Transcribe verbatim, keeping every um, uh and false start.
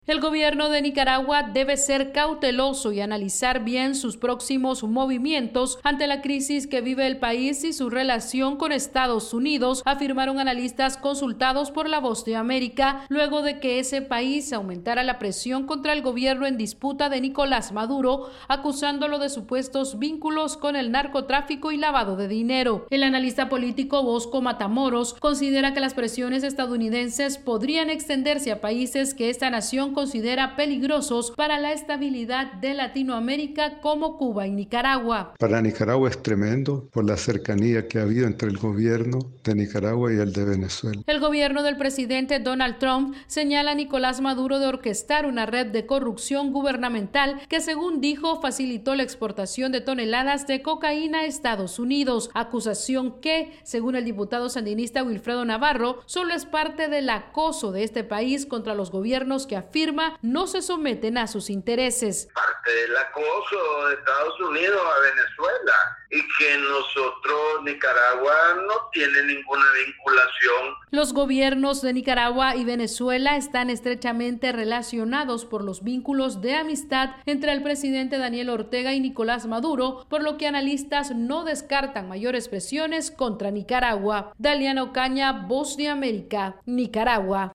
El gobierno de Nicaragua debe ser cauteloso y analizar bien sus próximos movimientos ante la crisis que vive el país y su relación con Estados Unidos, afirmaron analistas consultados por La Voz de América, luego de que ese país aumentara la presión contra el gobierno en disputa de Nicolás Maduro, acusándolo de supuestos vínculos con el narcotráfico y lavado de dinero. El analista político Bosco Matamoros considera que las presiones estadounidenses podrían extenderse a países que esta nación considera peligrosos para la estabilidad de Latinoamérica, como Cuba y Nicaragua. Para Nicaragua es tremendo por la cercanía que ha habido entre el gobierno de Nicaragua y el de Venezuela. El gobierno del presidente Donald Trump señala a Nicolás Maduro de orquestar una red de corrupción gubernamental que, según dijo, facilitó la exportación de toneladas de cocaína a Estados Unidos, acusación que, según el diputado sandinista Wilfredo Navarro, solo es parte del acoso de este país contra los gobiernos que afirman no se someten a sus intereses. Parte del acoso de Estados Unidos a Venezuela y que nosotros, Nicaragua, no tiene ninguna vinculación. Los gobiernos de Nicaragua y Venezuela están estrechamente relacionados por los vínculos de amistad entre el presidente Daniel Ortega y Nicolás Maduro, por lo que analistas no descartan mayores presiones contra Nicaragua. Daliana Ocaña, Voz de América, Nicaragua.